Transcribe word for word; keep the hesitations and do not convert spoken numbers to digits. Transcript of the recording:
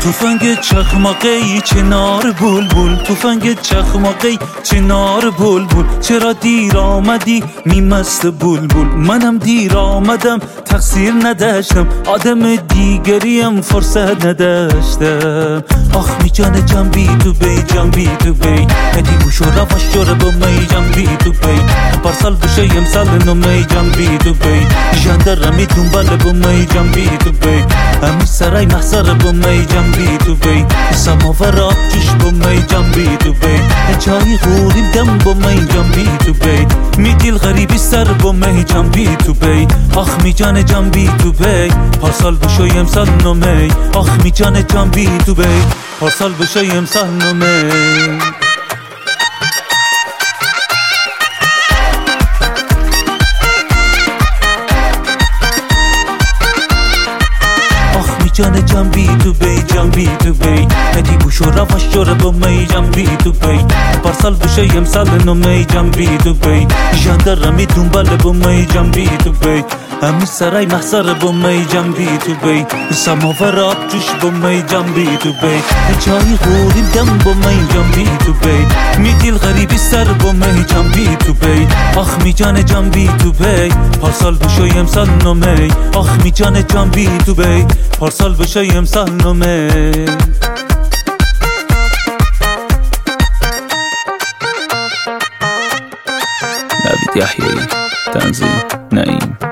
توفنگ چخماقی چنار بلبل، توفنگ چخماقی چنار بلبل، چرا دیر آمدی میمست بلبل؟ منم دیر آمدم تقصیر نداشتم، آدم دیگریم فرصت نداشتم. آخ می جان جنبی تو بی جنبی تو بی ادی بوشو رواش جوره با می جنبی تو بی پارسال بوشه یم سال نو می جنبی تو بی جندر می دنبال با می جنبی تو بی امی سرای محصر با می جنبی تو بی سماور آتش با می جنبی تو بی جای غوریم دم با می جنبی تو بی می دل غریبی سر با می جنبی تو بی آخ می جان جنبی تو بی پارسال بوشو یم سال نو می آخ می جان جنبی تو بی پارسال بشه یم سال نو می جان جنبی تو بی جنبی تو بی ادی بوشو رواش جوره با می جنبی تو بی پارسال بشه یم سال نو می جنبی تو بی جندر می دنبال با می جنبی تو بی امی سرای محصر با می جنبی تو بی سماور آتش با می جنبی تو بی جای غوریم دم با می جنبی تو بی می دل غریبی سر با می جنبی تو بی آخ می جان جنبی تو بی پارسال بشه یم سال نو می آخ می جان جنبی تو بی پارسال بشه یم سال نو می نوید یحیی، تنظیم نعیم.